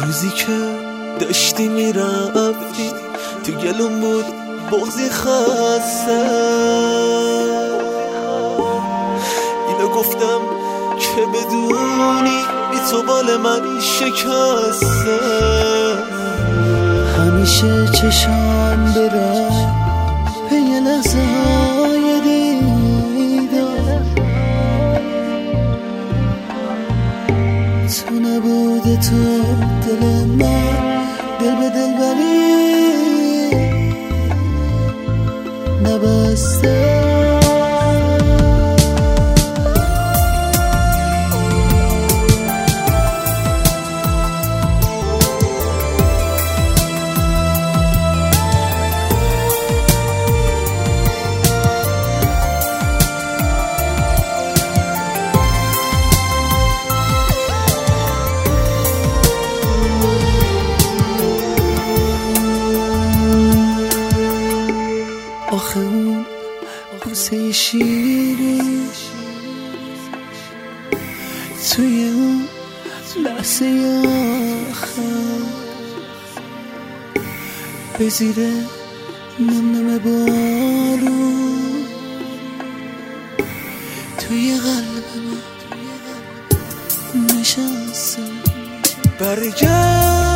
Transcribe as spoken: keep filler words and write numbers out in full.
روزی که داشتی میرفتی تو گلوم بود بغضی خسته، اینو گفتم که بدونی بی تو بال من شکسته. همیشه چشم برم پی لحظه های دیدار، تو نبوده تو دل من دل به دل ولی نبسته. آخه اون بوسه شیری توی اون لحظه آخر به زیر نم نم بارون توی قلب من نشسته. برگرد